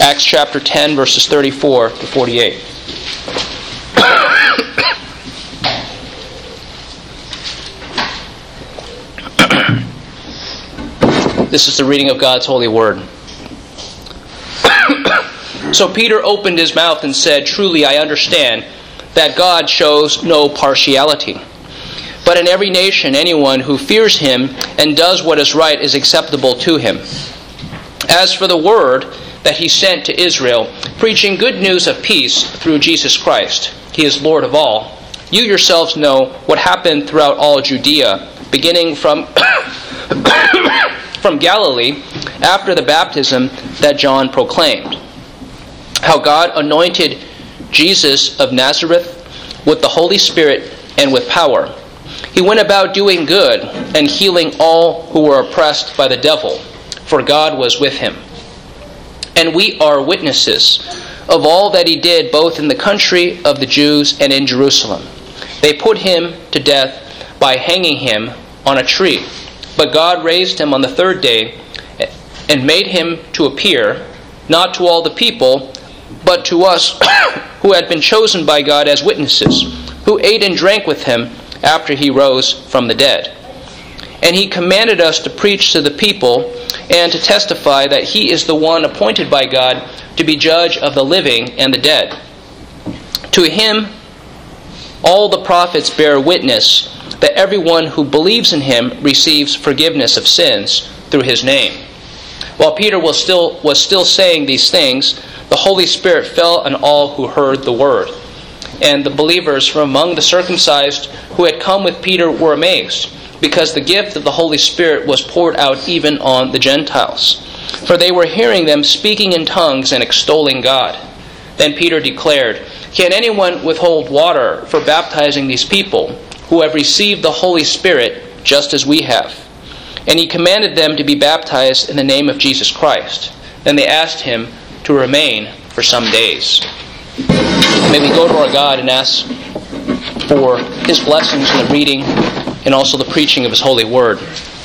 Acts chapter 10, verses 34 to 48. This is the reading of God's holy word. So Peter opened his mouth and said, "Truly I understand that God shows no partiality. But in every nation, anyone who fears him and does what is right is acceptable to him. As for the word that he sent to Israel, preaching good news of peace through Jesus Christ, he is Lord of all, you yourselves know what happened throughout all Judea, beginning from Galilee after the baptism that John proclaimed, how God anointed Jesus of Nazareth with the Holy Spirit and with power. He went about doing good and healing all who were oppressed by the devil, for God was with him. And we are witnesses of all that he did both in the country of the Jews and in Jerusalem. They put him to death by hanging him on a tree. But God raised him on the third day and made him to appear, not to all the people, but to us who had been chosen by God as witnesses, who ate and drank with him after he rose from the dead. And he commanded us to preach to the people and to testify that he is the one appointed by God to be judge of the living and the dead. To him all the prophets bear witness that everyone who believes in him receives forgiveness of sins through his name." While Peter was still saying these things, the Holy Spirit fell on all who heard the word. And the believers from among the circumcised who had come with Peter were amazed, because the gift of the Holy Spirit was poured out even on the Gentiles. For they were hearing them speaking in tongues and extolling God. Then Peter declared, "Can anyone withhold water for baptizing these people, who have received the Holy Spirit just as we have?" And he commanded them to be baptized in the name of Jesus Christ. Then they asked him to remain for some days. May we go to our God and ask for his blessings in the reading and also the preaching of his holy word.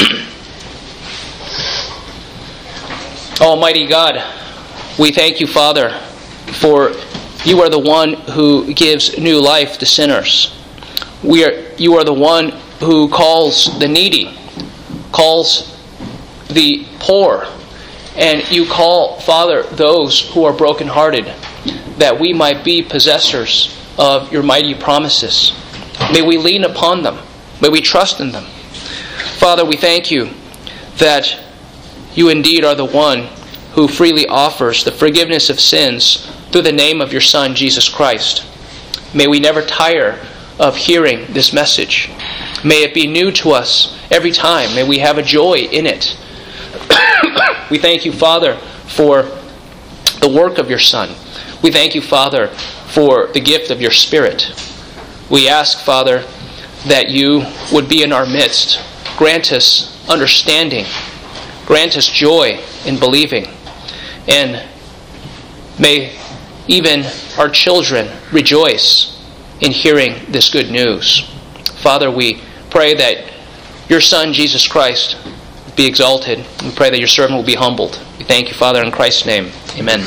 Almighty God, we thank you, Father, for you are the one who gives new life to sinners. You are the one who calls the needy, calls the poor, and you call, Father, those who are brokenhearted, that we might be possessors of your mighty promises. May we lean upon them. May we trust in them. Father, we thank you that you indeed are the one who freely offers the forgiveness of sins through the name of your Son, Jesus Christ. May we never tire of hearing this message. May it be new to us every time. May we have a joy in it. We thank you, Father, for the work of your Son. We thank you, Father, for the gift of your Spirit. We ask, Father, that you would be in our midst. Grant us understanding. Grant us joy in believing. And may even our children rejoice in hearing this good news. Father, we pray that your Son, Jesus Christ, be exalted. We pray that your servant will be humbled. We thank you, Father, in Christ's name. Amen.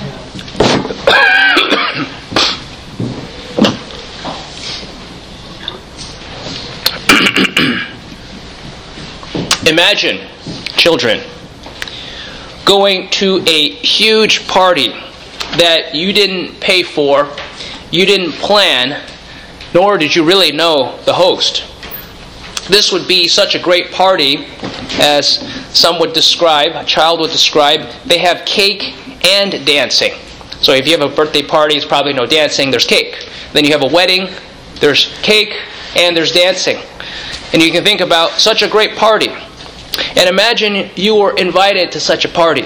Imagine, children, going to a huge party that you didn't pay for, you didn't plan, nor did you really know the host. This would be such a great party, as some would describe, a child would describe. They have cake and dancing. So if you have a birthday party, it's probably no dancing, there's cake. Then you have a wedding, there's cake and there's dancing. And you can think about such a great party. And imagine you were invited to such a party.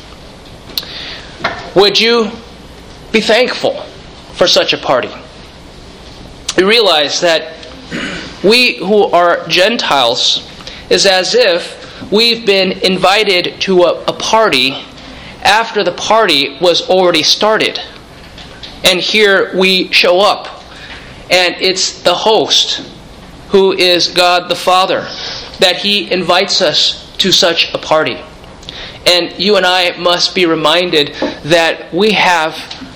Would you be thankful for such a party? You realize that we who are Gentiles is as if we've been invited to a party after the party was already started. And here we show up, and it's the host, who is God the Father, that he invites us to such a party. And you and I must be reminded that we have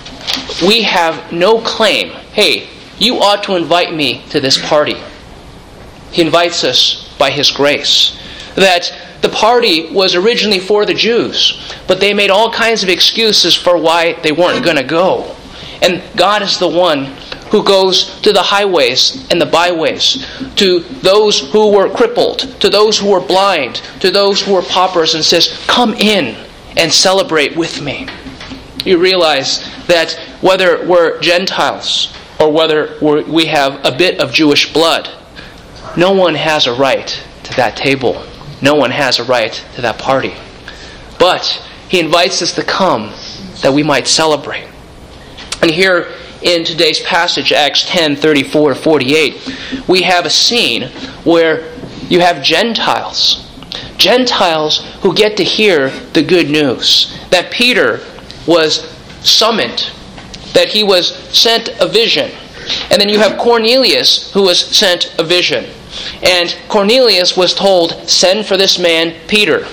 no claim. Hey, you ought to invite me to this party. He invites us by His grace. That the party was originally for the Jews, but they made all kinds of excuses for why they weren't going to go. And God is the one who goes to the highways and the byways, to those who were crippled, to those who were blind, to those who were paupers, and says, "Come in and celebrate with me." You realize that whether we're Gentiles or whether we have a bit of Jewish blood, no one has a right to that table. No one has a right to that party. But He invites us to come that we might celebrate. And here in today's passage, Acts 10:34-48, we have a scene where you have Gentiles. Gentiles who get to hear the good news. That Peter was summoned. That he was sent a vision. And then you have Cornelius who was sent a vision. And Cornelius was told, "Send for this man Peter."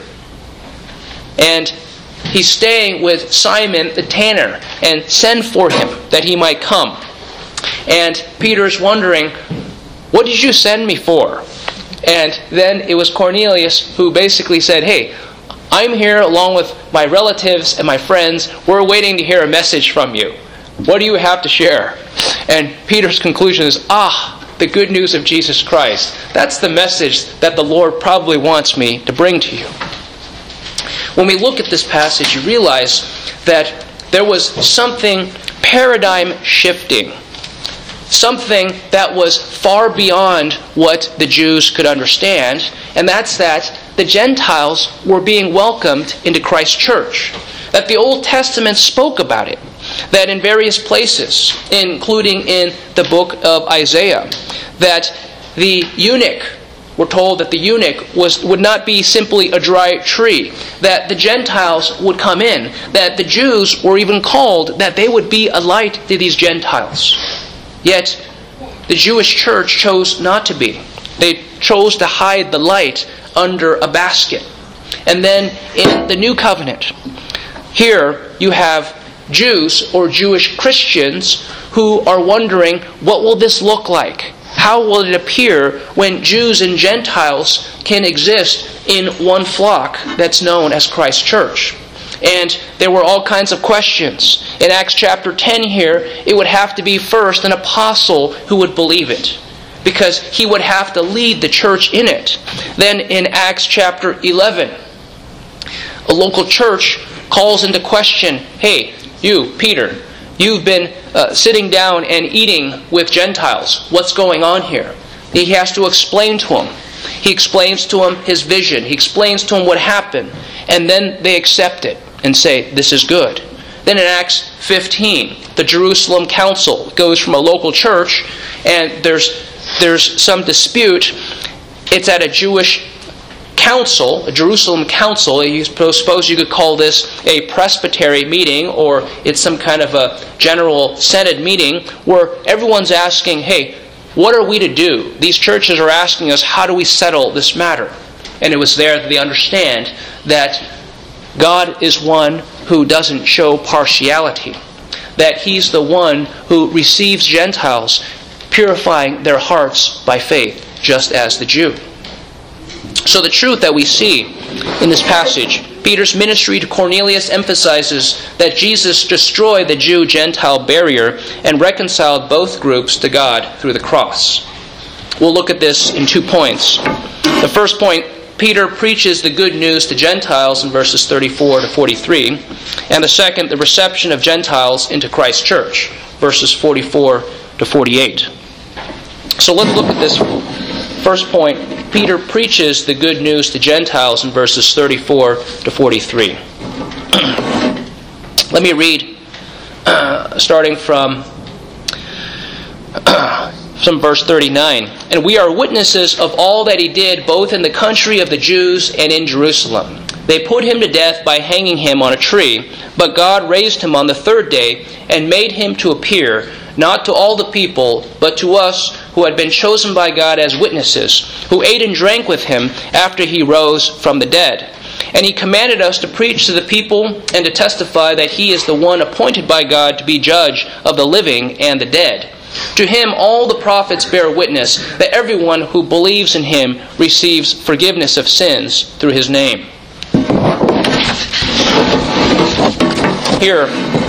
And he's staying with Simon the tanner, and send for him that he might come. And Peter's wondering, "What did you send me for?" And then it was Cornelius who basically said, "Hey, I'm here along with my relatives and my friends. We're waiting to hear a message from you. What do you have to share?" And Peter's conclusion is, the good news of Jesus Christ. That's the message that the Lord probably wants me to bring to you. When we look at this passage, you realize that there was something paradigm shifting. Something that was far beyond what the Jews could understand. And that's that the Gentiles were being welcomed into Christ's church. That the Old Testament spoke about it. That in various places, including in the book of Isaiah, that the eunuch, we're told that the eunuch would not be simply a dry tree, that the Gentiles would come in, that the Jews were even called that they would be a light to these Gentiles. Yet, the Jewish church chose not to be. They chose to hide the light under a basket. And then in the New Covenant, here you have Jews or Jewish Christians who are wondering, what will this look like? How will it appear when Jews and Gentiles can exist in one flock that's known as Christ's church? And there were all kinds of questions. In Acts chapter 10 here, it would have to be first an apostle who would believe it, because he would have to lead the church in it. Then in Acts chapter 11, a local church calls into question, "Hey, you, Peter, you've been sitting down and eating with Gentiles. What's going on here?" He has to explain to them. He explains to them his vision. He explains to them what happened. And then they accept it and say, "This is good." Then in Acts 15, the Jerusalem Council goes from a local church, and there's some dispute. It's at a Jewish council, a Jerusalem council. You suppose you could call this a presbytery meeting, or it's some kind of a general synod meeting where everyone's asking, "Hey, what are we to do?" These churches are asking us, how do we settle this matter? And it was there that they understand that God is one who doesn't show partiality. That He's the one who receives Gentiles, purifying their hearts by faith, just as the Jew. So the truth that we see in this passage, Peter's ministry to Cornelius emphasizes that Jesus destroyed the Jew-Gentile barrier and reconciled both groups to God through the cross. We'll look at this in 2 points. The first point, Peter preaches the good news to Gentiles in verses 34-43. And the second, the reception of Gentiles into Christ's church, verses 44-48. So let's look at this first point. Peter preaches the good news to Gentiles in verses 34-43. Let me read, starting from verse 39. "And we are witnesses of all that he did, both in the country of the Jews and in Jerusalem. They put him to death by hanging him on a tree, but God raised him on the third day and made him to appear, not to all the people, but to us who had been chosen by God as witnesses, who ate and drank with him after he rose from the dead. And He commanded us to preach to the people and to testify that He is the one appointed by God to be judge of the living and the dead. To Him all the prophets bear witness that everyone who believes in Him receives forgiveness of sins through His name. Here,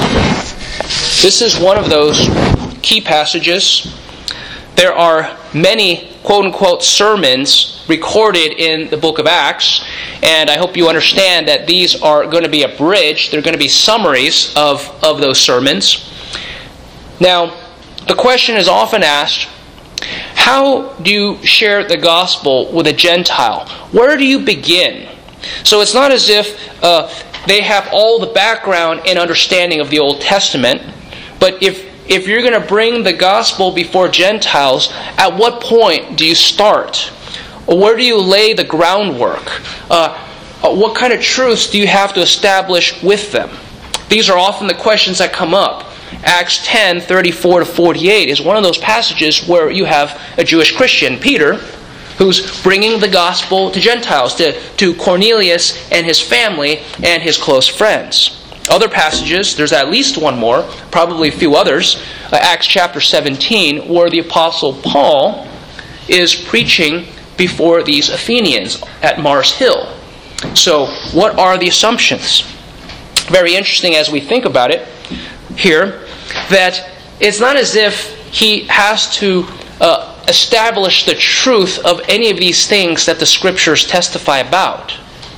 this is one of those key passages. There are many quote-unquote sermons recorded in the book of Acts, and I hope you understand that these are going to be abridged. They're going to be summaries of those sermons. Now, the question is often asked, how do you share the gospel with a Gentile? Where do you begin? So it's not as if they have all the background and understanding of the Old Testament, but if you're going to bring the gospel before Gentiles, at what point do you start? Or where do you lay the groundwork? What kind of truths do you have to establish with them? These are often the questions that come up. Acts 10:34-48 is one of those passages where you have a Jewish Christian, Peter, who's bringing the gospel to Gentiles, to Cornelius and his family and his close friends. Other passages, there's at least one more, probably a few others, Acts chapter 17, where the Apostle Paul is preaching before these Athenians at Mars Hill. So, what are the assumptions? Very interesting as we think about it here, that it's not as if he has to establish the truth of any of these things that the Scriptures testify about.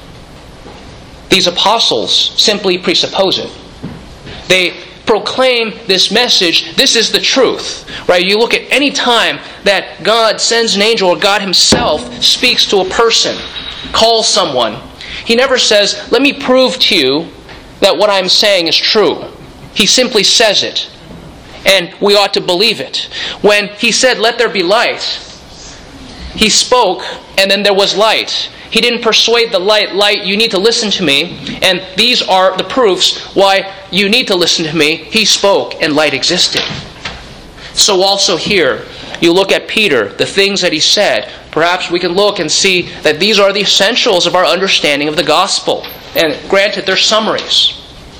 These apostles simply presuppose it. They proclaim this message. This is the truth. Right? You look at any time that God sends an angel or God Himself speaks to a person, calls someone, He never says, let me prove to you that what I'm saying is true. He simply says it. And we ought to believe it. When He said, let there be light, He spoke and then there was light. He didn't persuade the light, you need to listen to me. And these are the proofs why you need to listen to me. He spoke and light existed. So also here, you look at Peter, the things that he said. Perhaps we can look and see that these are the essentials of our understanding of the gospel. And granted, they're summaries.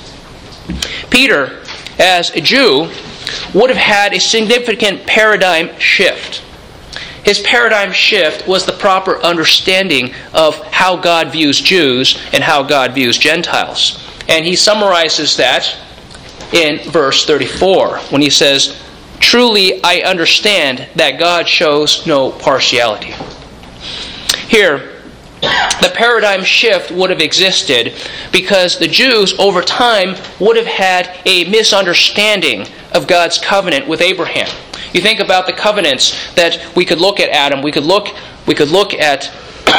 Peter, as a Jew, would have had a significant paradigm shift. His paradigm shift was the proper understanding of how God views Jews and how God views Gentiles. And he summarizes that in verse 34 when he says, truly I understand that God shows no partiality. Here, the paradigm shift would have existed because the Jews over time would have had a misunderstanding of God's covenant with Abraham. You think about the covenants that we could look at Adam, we could look at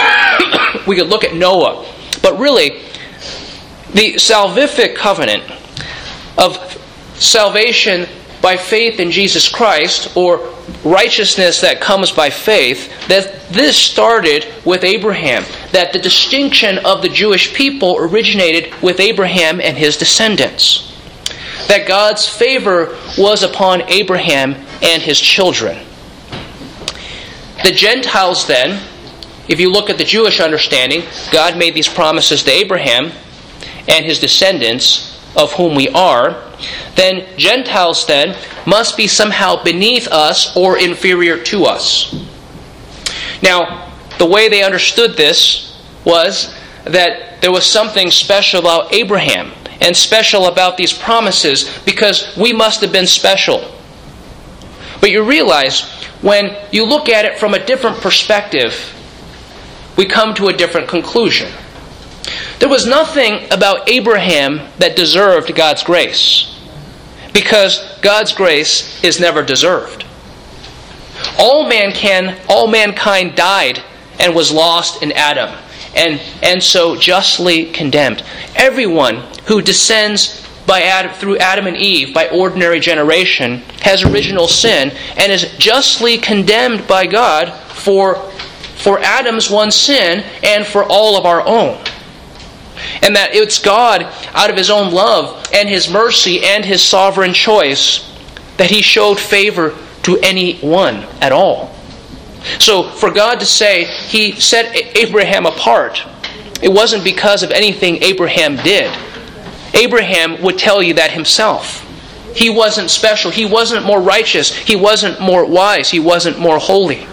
Noah. But really, the salvific covenant of salvation by faith in Jesus Christ, or righteousness that comes by faith, that this started with Abraham. That the distinction of the Jewish people originated with Abraham and his descendants. That God's favor was upon Abraham and his children. The Gentiles then, if you look at the Jewish understanding, God made these promises to Abraham and his descendants, of whom we are. Then Gentiles then must be somehow beneath us or inferior to us. Now, the way they understood this was that there was something special about Abraham and special about these promises because we must have been special. But you realize, when you look at it from a different perspective, we come to a different conclusion. There was nothing about Abraham that deserved God's grace, because God's grace is never deserved. All mankind died and was lost in Adam, and so justly condemned. Everyone who descends through Adam and Eve by ordinary generation has original sin and is justly condemned by God for Adam's one sin and for all of our own. And that it's God, out of His own love and His mercy and His sovereign choice, that He showed favor to anyone at all. So for God to say He set Abraham apart It wasn't because of anything Abraham did. Abraham would tell you that himself. He wasn't special. He wasn't more righteous. He wasn't more wise. He wasn't more holy.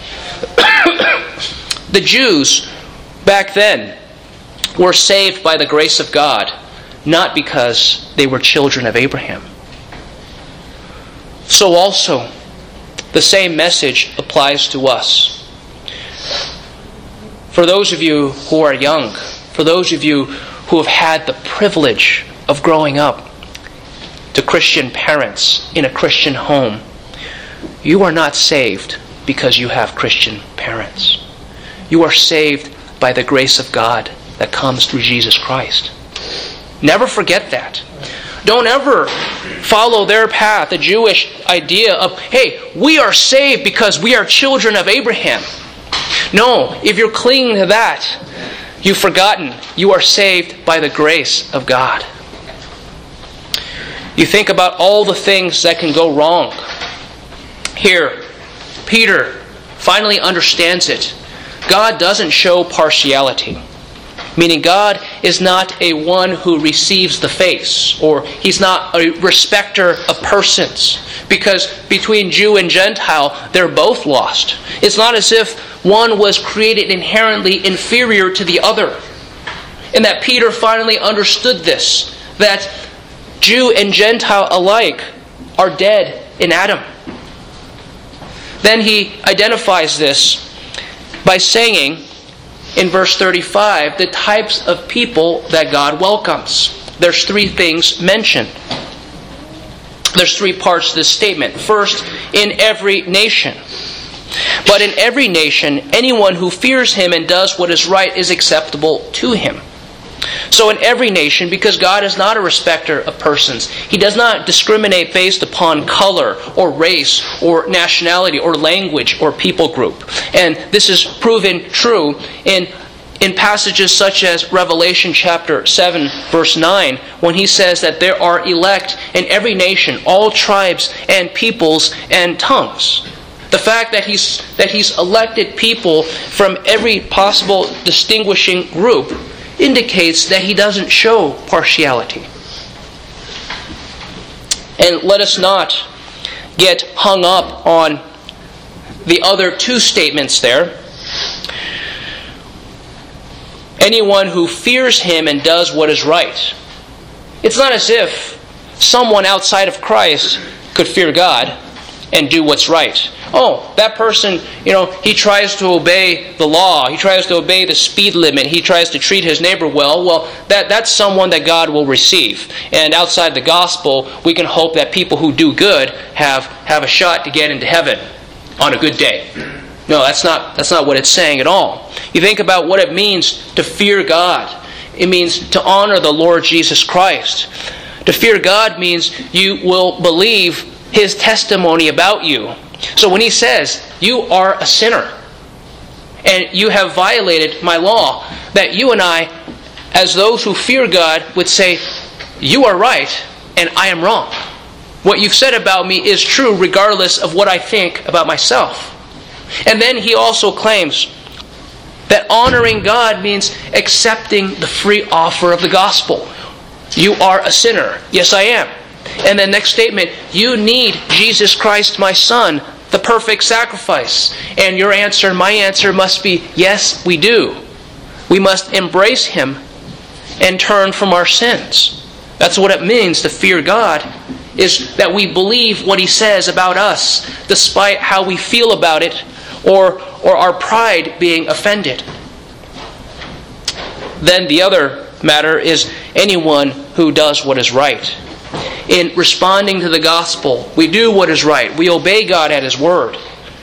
The Jews back then were saved by the grace of God, not because they were children of Abraham. So also, the same message applies to us. For those of you who are young, for those of you who have had the privilege of growing up to Christian parents in a Christian home, you are not saved because you have Christian parents. You are saved by the grace of God that comes through Jesus Christ. Never forget that. Don't ever follow their path, the Jewish idea of, hey, we are saved because we are children of Abraham. No, if you're clinging to that, you've forgotten you are saved by the grace of God. You think about all the things that can go wrong. Here, Peter finally understands it. God doesn't show partiality. Meaning God is not a one who receives the face, or He's not a respecter of persons. Because between Jew and Gentile, they're both lost. It's not as if one was created inherently inferior to the other. And that Peter finally understood this, that Jew and Gentile alike are dead in Adam. Then he identifies this by saying, in verse 35, the types of people that God welcomes. There's three things mentioned. There's three parts to this statement. First, in every nation. But in every nation, anyone who fears Him and does what is right is acceptable to Him. So in every nation, because God is not a respecter of persons, He does not discriminate based upon color or race or nationality or language or people group. And this is proven true in passages such as Revelation chapter 7, verse 9, when He says that there are elect in every nation, all tribes and peoples and tongues. The fact that He's elected people from every possible distinguishing group indicates that He doesn't show partiality. And let us not get hung up on the other two statements there. Anyone who fears Him and does what is right. It's not as if someone outside of Christ could fear God and do what's right. Oh, that person, he tries to obey the law. He tries to obey the speed limit. He tries to treat his neighbor well. Well, that's someone that God will receive. And outside the gospel, we can hope that people who do good have a shot to get into heaven on a good day. No, that's not what it's saying at all. You think about what it means to fear God. It means to honor the Lord Jesus Christ. To fear God means you will believe His testimony about you. So when He says, you are a sinner, and you have violated my law, that you and I, as those who fear God, would say, you are right, and I am wrong. What you've said about me is true regardless of what I think about myself. And then He also claims that honoring God means accepting the free offer of the gospel. You are a sinner. Yes, I am. And the next statement, you need Jesus Christ, my Son, the perfect sacrifice. And your answer and my answer must be, yes, we do. We must embrace Him and turn from our sins. That's what it means to fear God, is that we believe what He says about us, despite how we feel about it, or our pride being offended. Then the other matter is anyone who does what is right. In responding to the gospel, we do what is right. We obey God at His word.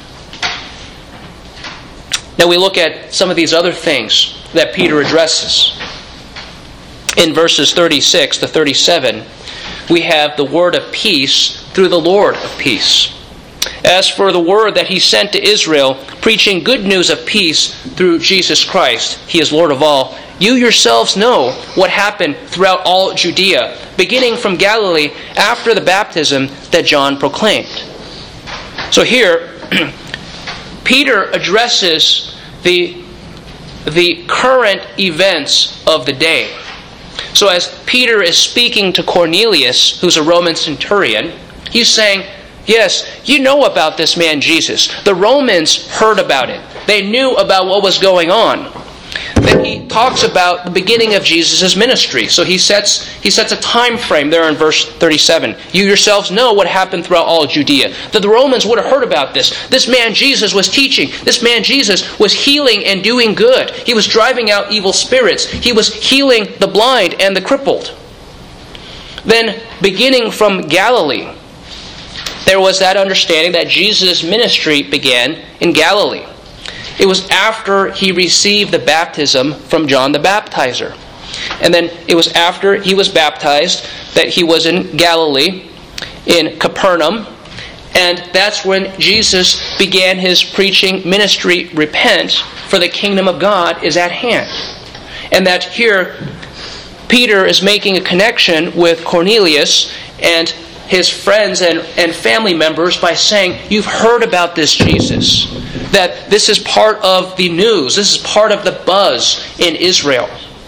Now we look at some of these other things that Peter addresses. In verses 36 to 37, we have the word of peace through the Lord of peace. As for the word that He sent to Israel, preaching good news of peace through Jesus Christ, He is Lord of all, you yourselves know what happened throughout all Judea, beginning from Galilee after the baptism that John proclaimed. So here, Peter addresses the the current events of the day. So as Peter is speaking to Cornelius, who's a Roman centurion, he's saying, yes, you know about this man Jesus. The Romans heard about it. They knew about what was going on. Then he talks about the beginning of Jesus' ministry. So he sets a time frame there in verse 37. You yourselves know what happened throughout all Judea. That the Romans would have heard about this. This man Jesus was teaching. This man Jesus was healing and doing good. He was driving out evil spirits. He was healing the blind and the crippled. Then, beginning from Galilee, there was that understanding that Jesus' ministry began in Galilee. It was after he received the baptism from John the Baptizer. And then it was after he was baptized that he was in Galilee, in Capernaum. And that's when Jesus began his preaching ministry, repent, for the kingdom of God is at hand. And that here, Peter is making a connection with Cornelius and his friends and family members by saying, you've heard about this Jesus. That this is part of the news. This is part of the buzz in Israel.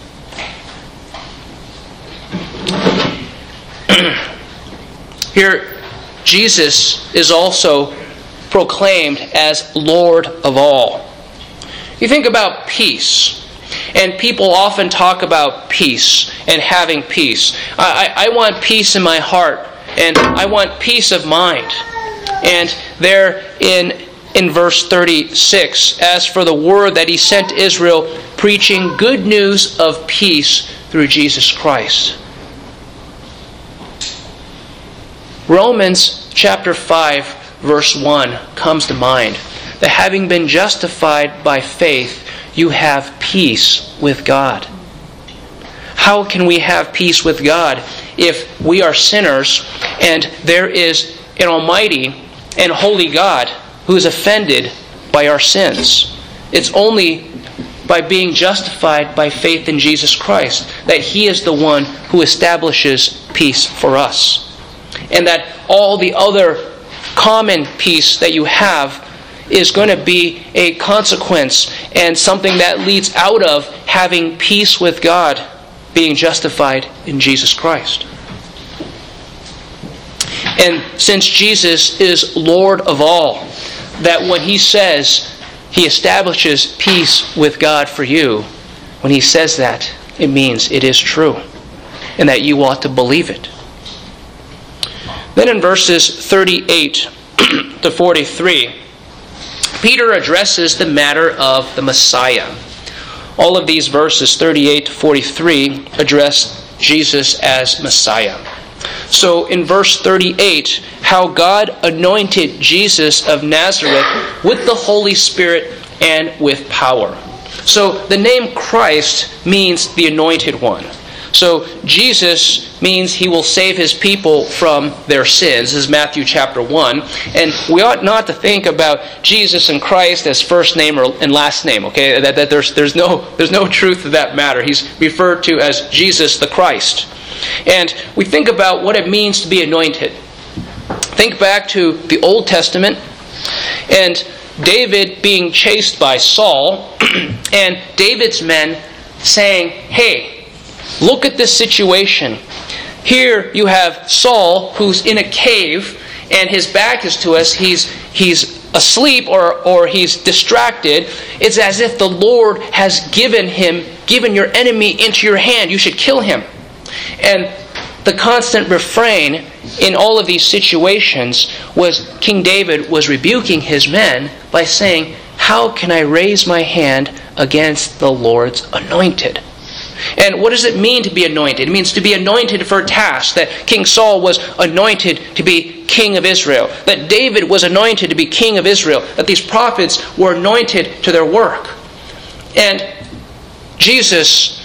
Here, Jesus is also proclaimed as Lord of all. You think about peace. And people often talk about peace and having peace. I want peace in my heart. And I want peace of mind. And there in verse 36, as for the word that he sent to Israel, preaching good news of peace through Jesus Christ. Romans chapter 5, verse 1 comes to mind. That having been justified by faith, you have peace with God. How can we have peace with God if we are sinners and there is an almighty and holy God who is offended by our sins? It's only by being justified by faith in Jesus Christ that He is the one who establishes peace for us. And that all the other common peace that you have is going to be a consequence and something that leads out of having peace with God, being justified in Jesus Christ. And since Jesus is Lord of all, that when He says He establishes peace with God for you, when He says that, it means it is true, and that you ought to believe it. Then in verses 38 to 43, Peter addresses the matter of the Messiah. All of these verses, 38 to 43, address Jesus as Messiah. So in verse 38, how God anointed Jesus of Nazareth with the Holy Spirit and with power. So the name Christ means the anointed one. So Jesus means He will save His people from their sins. This is Matthew chapter 1. And we ought not to think about Jesus and Christ as first name and last name, okay? That there's no truth to that matter. He's referred to as Jesus the Christ. And we think about what it means to be anointed. Think back to the Old Testament and David being chased by Saul and David's men saying, hey, look at this situation. Here you have Saul who's in a cave and his back is to us. He's asleep or he's distracted. It's as if the Lord has given your enemy into your hand. You should kill him. And the constant refrain in all of these situations was King David was rebuking his men by saying, how can I raise my hand against the Lord's anointed? And what does it mean to be anointed? It means to be anointed for a task. That King Saul was anointed to be king of Israel. That David was anointed to be king of Israel. That these prophets were anointed to their work. And Jesus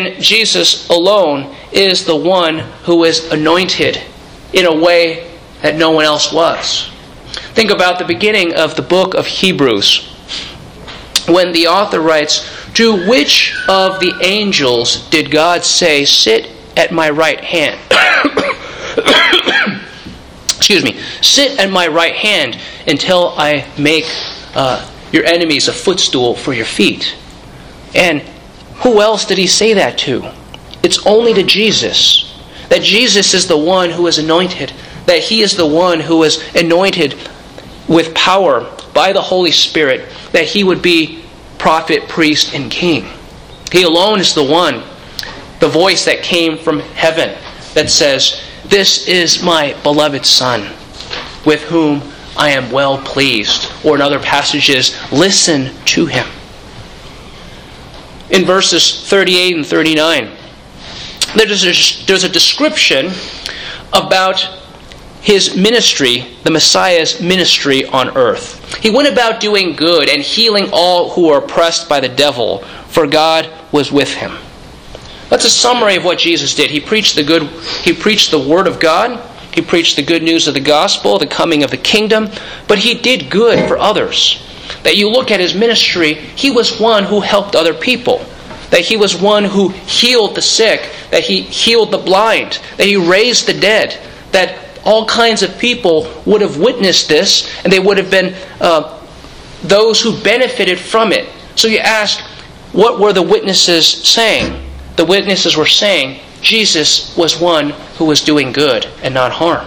alone is the one who is anointed in a way that no one else was. Think about the beginning of the book of Hebrews, when the author writes, to which of the angels did God say, sit at my right hand? Excuse me. Sit at my right hand until I make your enemies a footstool for your feet. And who else did he say that to? It's only to Jesus. That Jesus is the one who is anointed. That he is the one who is anointed with power by the Holy Spirit. That he would be prophet, priest, and king. He alone is the one, the voice that came from heaven that says, "This is my beloved Son, with whom I am well pleased." Or in other passages, "Listen to him." In verses 38 and 39, there's a description about his ministry, the Messiah's ministry on earth. He went about doing good and healing all who were oppressed by the devil, for God was with him. That's a summary of what Jesus did. He preached the Word of God. He preached the good news of the gospel, the coming of the kingdom. But he did good for others. That you look at his ministry, he was one who helped other people. That he was one who healed the sick. That he healed the blind. That he raised the dead. That all kinds of people would have witnessed this, and they would have been those who benefited from it. So you ask, what were the witnesses saying? The witnesses were saying Jesus was one who was doing good and not harm.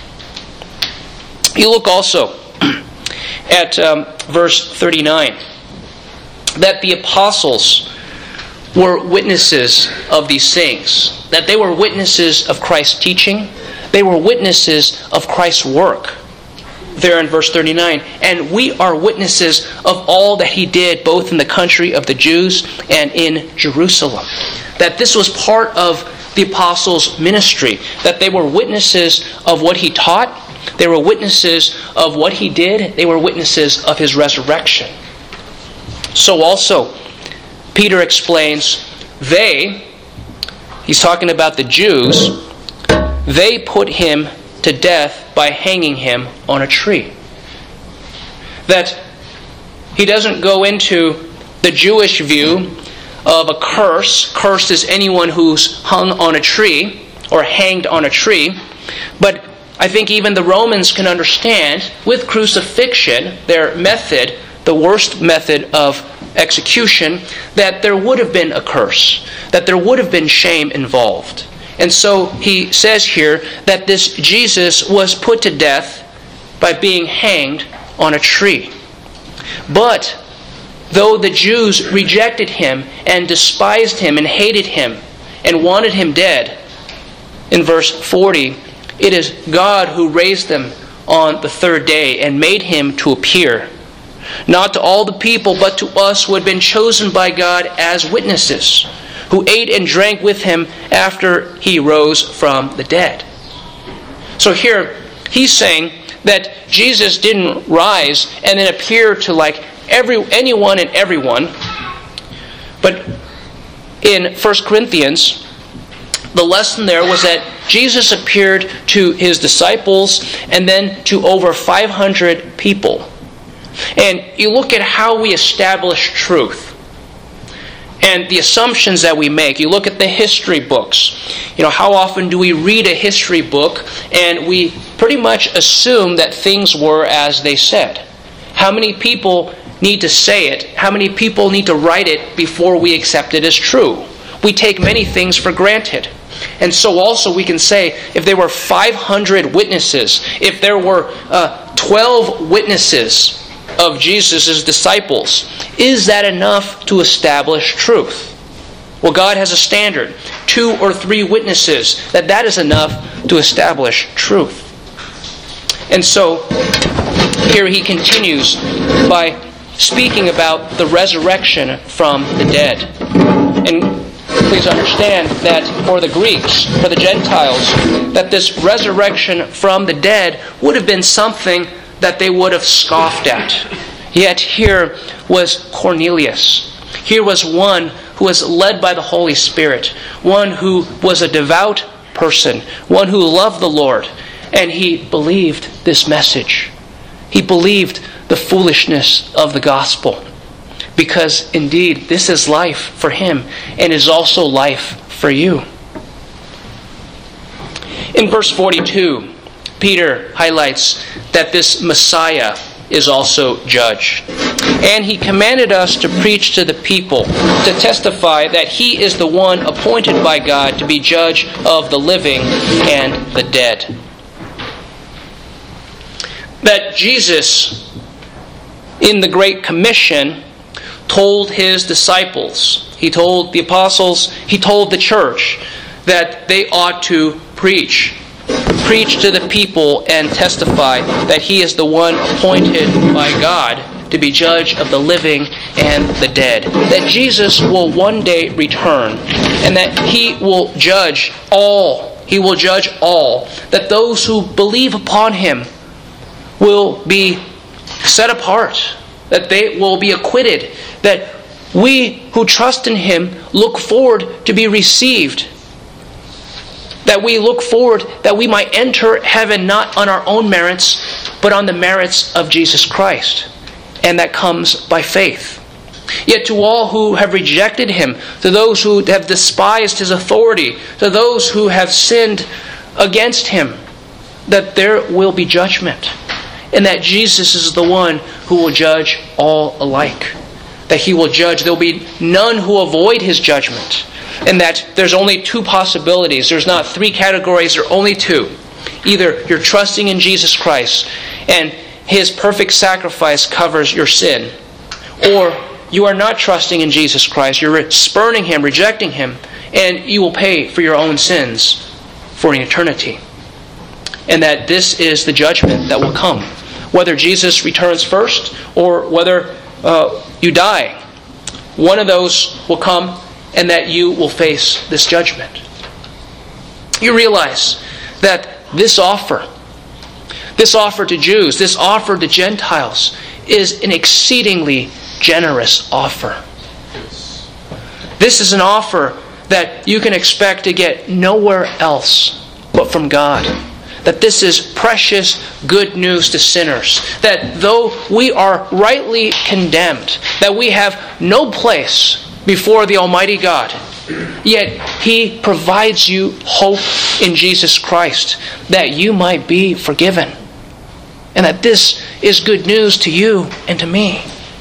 You look also at verse 39, that the apostles were witnesses of these things, that they were witnesses of Christ's teaching, they were witnesses of Christ's work. There in verse 39, and we are witnesses of all that he did, both in the country of the Jews and in Jerusalem. That this was part of the apostles' ministry, that they were witnesses of what he taught, they were witnesses of what he did, they were witnesses of his resurrection. So also, Peter explains, he's talking about the Jews, they put him to death by hanging him on a tree. That he doesn't go into the Jewish view of a curse. Cursed is anyone who's hung on a tree or hanged on a tree. But I think even the Romans can understand with crucifixion, their method, the worst method of execution, that there would have been a curse, that there would have been shame involved. And so he says here that this Jesus was put to death by being hanged on a tree. But though the Jews rejected him and despised him and hated him and wanted him dead, in verse 40, it is God who raised him on the third day and made him to appear, not to all the people, but to us who had been chosen by God as witnesses, who ate and drank with him after he rose from the dead. So here, he's saying that Jesus didn't rise and then appear to anyone and everyone. But in 1 Corinthians, the lesson there was that Jesus appeared to his disciples and then to over 500 people. And you look at how we establish truth and the assumptions that we make. You look at the history books. How often do we read a history book and we pretty much assume that things were as they said? How many people need to say it? How many people need to write it before we accept it as true? We take many things for granted. And so also we can say, if there were 500 witnesses, if there were 12 witnesses of Jesus' disciples, is that enough to establish truth? Well, God has a standard. 2 or 3 witnesses, that is enough to establish truth. And so, here he continues by speaking about the resurrection from the dead. And please understand that for the Greeks, for the Gentiles, that this resurrection from the dead would have been something that they would have scoffed at. Yet here was Cornelius. Here was one who was led by the Holy Spirit, one who was a devout person, one who loved the Lord, and he believed this message. He believed the foolishness of the gospel, because indeed this is life for him and is also life for you. In verse 42, Peter highlights that this Messiah is also judge. And he commanded us to preach to the people, to testify that he is the one appointed by God to be judge of the living and the dead. That Jesus, in the Great Commission, told his disciples, he told the apostles, he told the church that they ought to preach to the people and testify that he is the one appointed by God to be judge of the living and the dead. That Jesus will one day return and that he will judge all. He will judge all. That those who believe upon him will be set apart. That they will be acquitted. That we who trust in him look forward to be received. That we look forward that we might enter heaven not on our own merits, but on the merits of Jesus Christ. And that comes by faith. Yet to all who have rejected him, to those who have despised his authority, to those who have sinned against him, that there will be judgment. And that Jesus is the one who will judge all alike. That he will judge. There will be none who avoid his judgment. And that there's only two possibilities. There's not three categories, there are only two. Either you're trusting in Jesus Christ and his perfect sacrifice covers your sin, or you are not trusting in Jesus Christ, you're spurning him, rejecting him, and you will pay for your own sins for an eternity. And that this is the judgment that will come. Whether Jesus returns first or whether you die, one of those will come, and that you will face this judgment. You realize that this offer to Jews, this offer to Gentiles, is an exceedingly generous offer. This is an offer that you can expect to get nowhere else but from God. That this is precious good news to sinners. That though we are rightly condemned, that we have no place before the Almighty God, yet he provides you hope in Jesus Christ that you might be forgiven. And that this is good news to you and to me.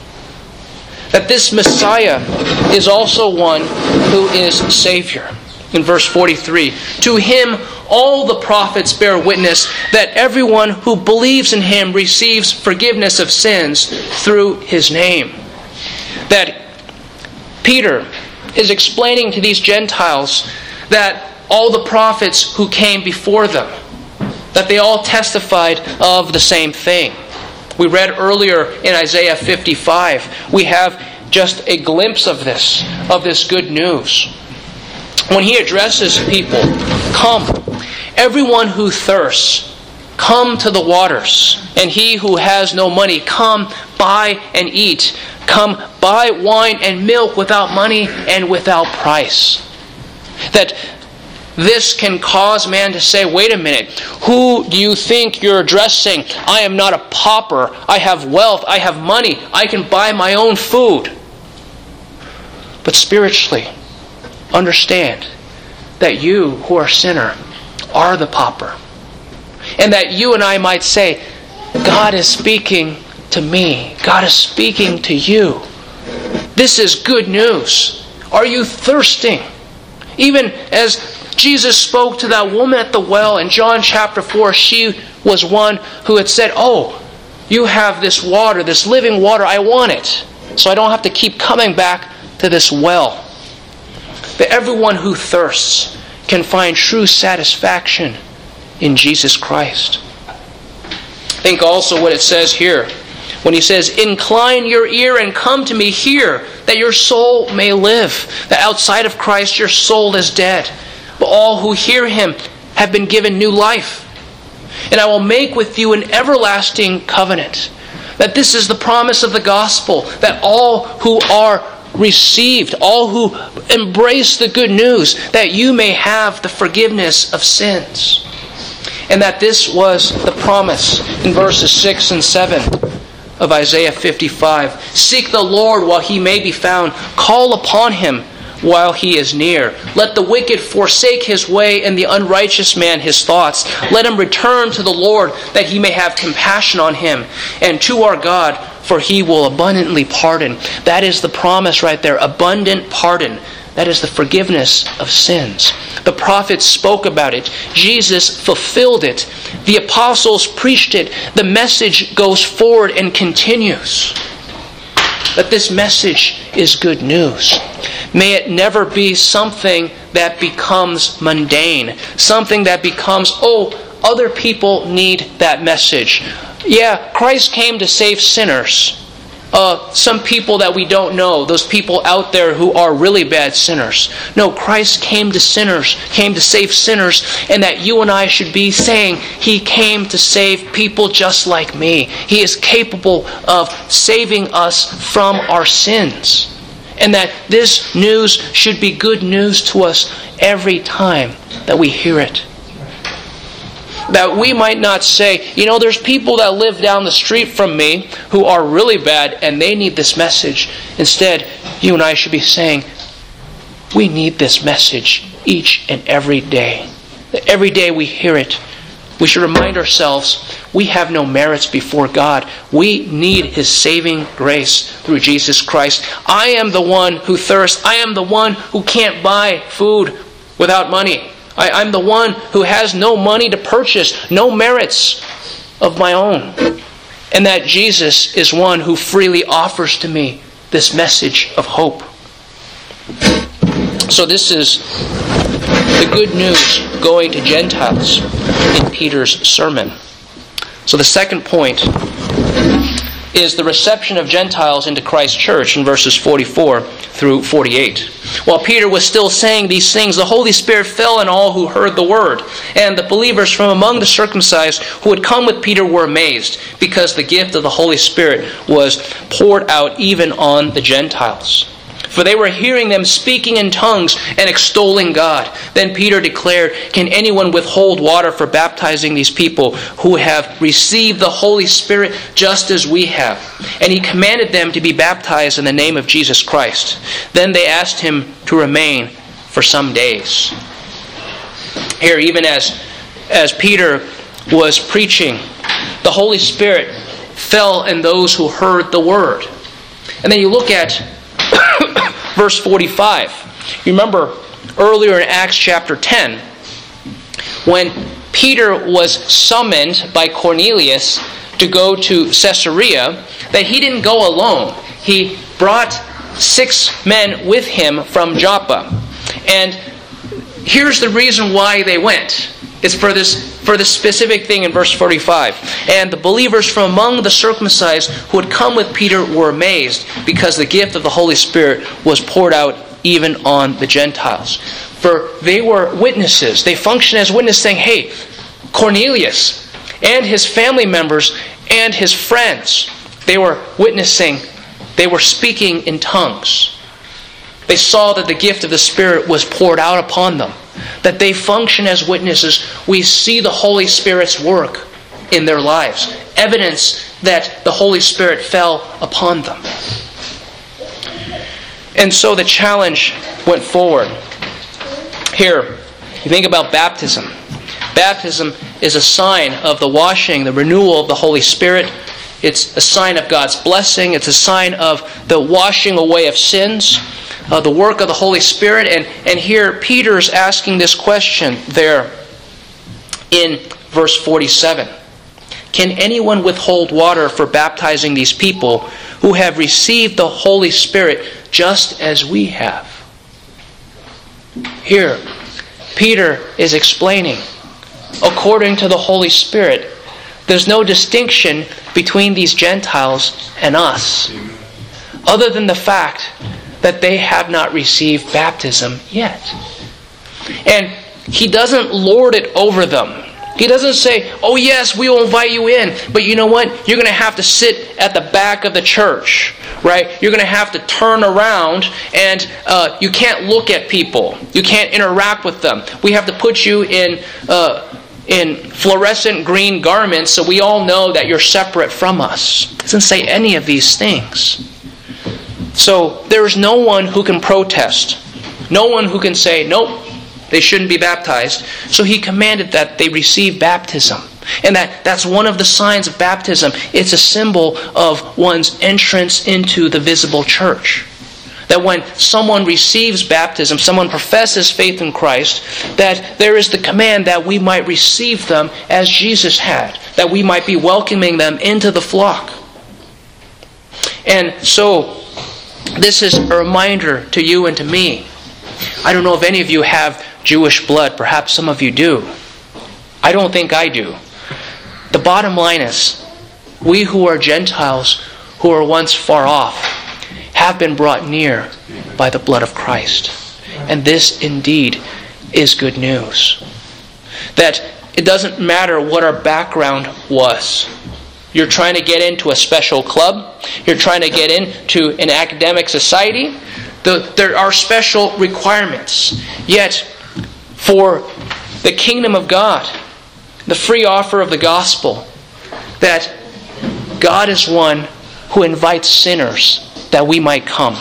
That this Messiah is also one who is Savior. In verse 43, to him all the prophets bear witness that everyone who believes in him receives forgiveness of sins through his name. That Peter is explaining to these Gentiles that all the prophets who came before them, that they all testified of the same thing. We read earlier in Isaiah 55, we have just a glimpse of this good news. When he addresses people, come, everyone who thirsts, come to the waters, and he who has no money, come, buy and eat. Come, buy wine and milk without money and without price. That this can cause man to say, wait a minute, who do you think you're addressing? I am not a pauper. I have wealth. I have money. I can buy my own food. But spiritually, understand that you who are a sinner are the pauper. And that you and I might say, God is speaking to me. God is speaking to you. This is good news. Are you thirsting? Even as Jesus spoke to that woman at the well in John chapter 4, she was one who had said, oh, you have this water, this living water, I want it. So I don't have to keep coming back to this well. That everyone who thirsts can find true satisfaction in Jesus Christ. Think also what it says here. When he says, incline your ear and come to me, hear, that your soul may live. That outside of Christ your soul is dead. But all who hear him have been given new life. And I will make with you an everlasting covenant. That this is the promise of the gospel. That all who are received, all who embrace the good news, that you may have the forgiveness of sins. And that this was the promise in verses 6 and 7 of Isaiah 55. Seek the Lord while he may be found. Call upon him while he is near. Let the wicked forsake his way and the unrighteous man his thoughts. Let him return to the Lord that he may have compassion on him, and to our God, for He will abundantly pardon. That is the promise right there, abundant pardon. That is the forgiveness of sins. The prophets spoke about it. Jesus fulfilled it. The apostles preached it. The message goes forward and continues. That this message is good news. May it never be something that becomes mundane. Something that becomes, other people need that message. Yeah, Christ came to save sinners. Some people that we don't know, those people out there who are really bad sinners. No, Christ came to sinners, came to save sinners, and that you and I should be saying He came to save people just like me. He is capable of saving us from our sins. And that this news should be good news to us every time that we hear it. That we might not say, there's people that live down the street from me who are really bad and they need this message. Instead, you and I should be saying, we need this message each and every day. Every day we hear it. We should remind ourselves we have no merits before God. We need His saving grace through Jesus Christ. I am the one who thirsts. I am the one who can't buy food without money. I'm the one who has no money to purchase, no merits of my own. And that Jesus is one who freely offers to me this message of hope. So this is the good news going to Gentiles in Peter's sermon. So the second point is the reception of Gentiles into Christ's church in verses 44 through 48. While Peter was still saying these things, the Holy Spirit fell on all who heard the word. And the believers from among the circumcised who had come with Peter were amazed, because the gift of the Holy Spirit was poured out even on the Gentiles. For they were hearing them speaking in tongues and extolling God. Then Peter declared, "Can anyone withhold water for baptizing these people who have received the Holy Spirit just as we have?" And he commanded them to be baptized in the name of Jesus Christ. Then they asked him to remain for some days. Here, even as Peter was preaching, the Holy Spirit fell on those who heard the word. And then you look at verse 45. You remember earlier in Acts chapter 10, when Peter was summoned by Cornelius to go to Caesarea, that he didn't go alone. He brought 6 men with him from Joppa. And here's the reason why they went. It's for this specific thing in verse 45. And the believers from among the circumcised who had come with Peter were amazed, because the gift of the Holy Spirit was poured out even on the Gentiles. For they were witnesses. They functioned as witnesses, saying, "Hey, Cornelius and his family members and his friends," they were witnessing, they were speaking in tongues. They saw that the gift of the Spirit was poured out upon them. That they function as witnesses. We see the Holy Spirit's work in their lives. Evidence that the Holy Spirit fell upon them. And so the challenge went forward. Here, you think about baptism. Baptism is a sign of the washing, the renewal of the Holy Spirit. It's a sign of God's blessing. It's a sign of the washing away of sins. The work of the Holy Spirit. And here Peter's asking this question there in verse 47. Can anyone withhold water for baptizing these people who have received the Holy Spirit just as we have? Here, Peter is explaining, according to the Holy Spirit, there's no distinction between these Gentiles and us, other than the fact that they have not received baptism yet. And he doesn't lord it over them. He doesn't say, "Oh yes, we will invite you in, but you know what? You're going to have to sit at the back of the church, right? You're going to have to turn around, and you can't look at people. You can't interact with them. We have to put you in fluorescent green garments so we all know that you're separate from us." It doesn't say any of these things. So there is no one who can protest. No one who can say, "Nope, they shouldn't be baptized." So he commanded that they receive baptism. And that's one of the signs of baptism. It's a symbol of one's entrance into the visible church. That when someone receives baptism, someone professes faith in Christ, that there is the command that we might receive them as Jesus had, that we might be welcoming them into the flock. And so, this is a reminder to you and to me. I don't know if any of you have Jewish blood. Perhaps some of you do. I don't think I do. The bottom line is, we who are Gentiles, who were once far off, have been brought near by the blood of Christ. And this indeed is good news. That it doesn't matter what our background was. You're trying to get into a special club. You're trying to get into an academic society. There are special requirements. Yet, for the kingdom of God, the free offer of the gospel, that God is one who invites sinners that we might come.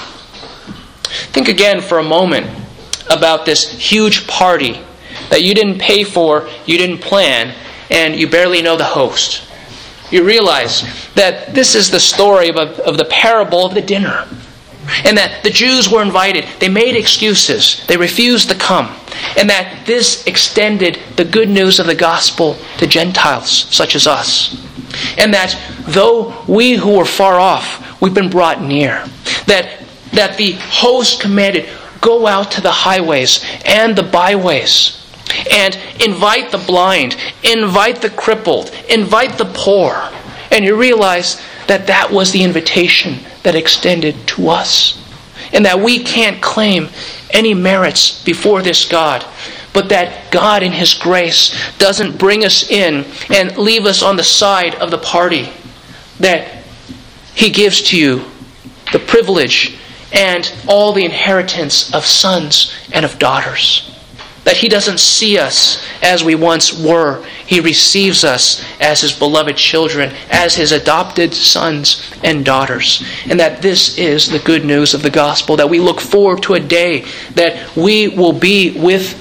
Think again for a moment about this huge party that you didn't pay for, you didn't plan, and you barely know the host. You realize that this is the story of the parable of the dinner. And that the Jews were invited. They made excuses. They refused to come. And that this extended the good news of the gospel to Gentiles such as us. And that though we who were far off, we've been brought near. That the host commanded, go out to the highways and the byways and invite the blind, invite the crippled, invite the poor. And you realize that was the invitation that extended to us. And that we can't claim any merits before this God, but that God in His grace doesn't bring us in and leave us on the side of the party. That He gives to you the privilege and all the inheritance of sons and of daughters. That He doesn't see us as we once were. He receives us as His beloved children, as His adopted sons and daughters. And that this is the good news of the gospel, that we look forward to a day that we will be with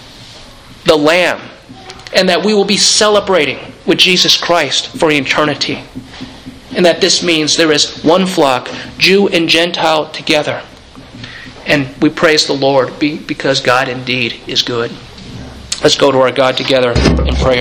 the Lamb, and that we will be celebrating with Jesus Christ for eternity. And that this means there is one flock, Jew and Gentile together. And we praise the Lord because God indeed is good. Let's go to our God together in prayer.